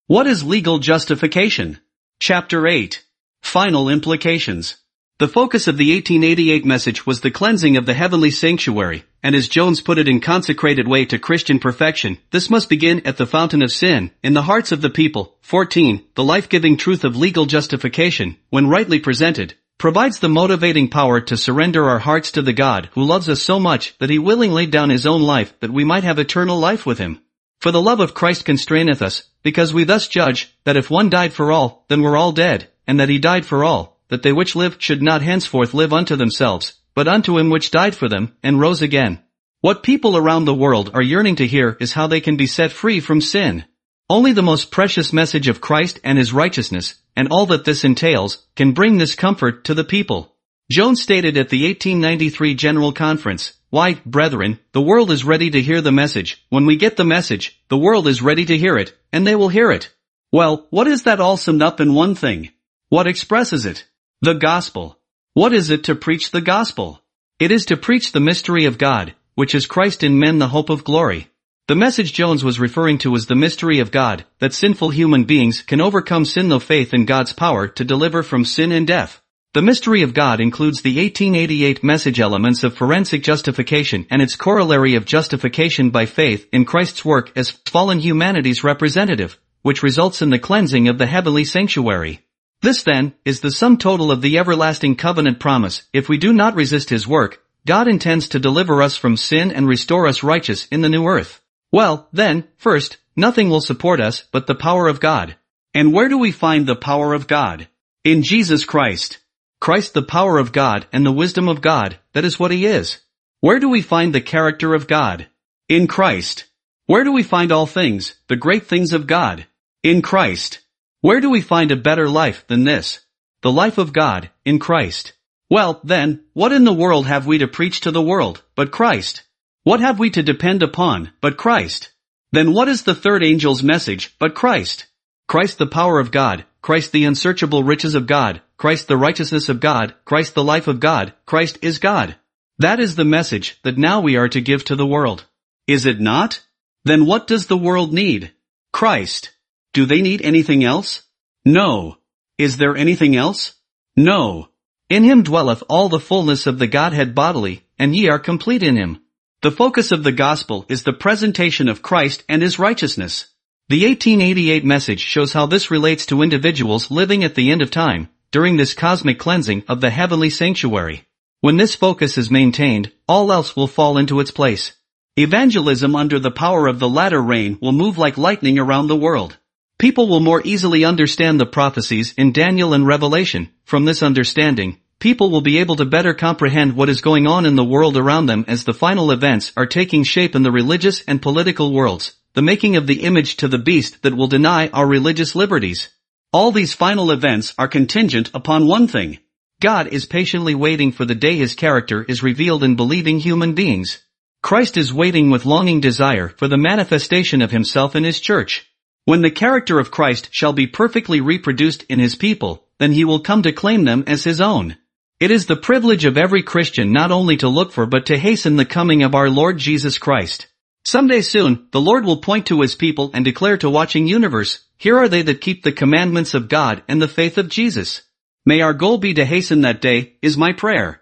What is legal justification? Chapter 8. Final implications. The focus of the 1888 message was the cleansing of the heavenly sanctuary, and as Jones put it in consecrated way to Christian perfection, this must begin at the fountain of sin, in the hearts of the people. 14. The life-giving truth of legal justification, when rightly presented, provides the motivating power to surrender our hearts to the God who loves us so much that he willingly laid down his own life that we might have eternal life with him. For the love of Christ constraineth us, because we thus judge, that if one died for all, then we're all dead, and that he died for all, that they which live should not henceforth live unto themselves, but unto him which died for them, and rose again. What people around the world are yearning to hear is how they can be set free from sin. Only the most precious message of Christ and his righteousness, and all that this entails, can bring this comfort to the people. Jones stated at the 1893 General Conference, "Why, brethren, the world is ready to hear the message. When we get the message, the world is ready to hear it, and they will hear it." Well, what is that all summed up in one thing? What expresses it? The gospel. What is it to preach the gospel? It is to preach the mystery of God, which is Christ in men, the hope of glory. The message Jones was referring to was the mystery of God, that sinful human beings can overcome sin through faith in God's power to deliver from sin and death. The mystery of God includes the 1888 message elements of forensic justification and its corollary of justification by faith in Christ's work as fallen humanity's representative, which results in the cleansing of the heavenly sanctuary. This then, is the sum total of the everlasting covenant promise. If we do not resist his work, God intends to deliver us from sin and restore us righteous in the new earth. Well, then, first, nothing will support us but the power of God. And where do we find the power of God? In Jesus Christ. Christ, the power of God and the wisdom of God, that is what he is. Where do we find the character of God? In Christ. Where do we find all things, the great things of God? In Christ. Where do we find a better life than this? The life of God, in Christ. Well, then, what in the world have we to preach to the world, but Christ? What have we to depend upon, but Christ? Then what is the third angel's message, but Christ? Christ the power of God, Christ the unsearchable riches of God, Christ the righteousness of God, Christ the life of God, Christ is God. That is the message that now we are to give to the world. Is it not? Then what does the world need? Christ. Do they need anything else? No. Is there anything else? No. In him dwelleth all the fullness of the Godhead bodily, and ye are complete in him. The focus of the gospel is the presentation of Christ and his righteousness. The 1888 message shows how this relates to individuals living at the end of time, during this cosmic cleansing of the heavenly sanctuary. When this focus is maintained, all else will fall into its place. Evangelism under the power of the latter rain will move like lightning around the world. People will more easily understand the prophecies in Daniel and Revelation. From this understanding, people will be able to better comprehend what is going on in the world around them as the final events are taking shape in the religious and political worlds, the making of the image to the beast that will deny our religious liberties. All these final events are contingent upon one thing. God is patiently waiting for the day his character is revealed in believing human beings. Christ is waiting with longing desire for the manifestation of himself in his church. When the character of Christ shall be perfectly reproduced in his people, then he will come to claim them as his own. It is the privilege of every Christian not only to look for but to hasten the coming of our Lord Jesus Christ. Someday soon, the Lord will point to his people and declare to watching universe, "Here are they that keep the commandments of God and the faith of Jesus." May our goal be to hasten that day, is my prayer.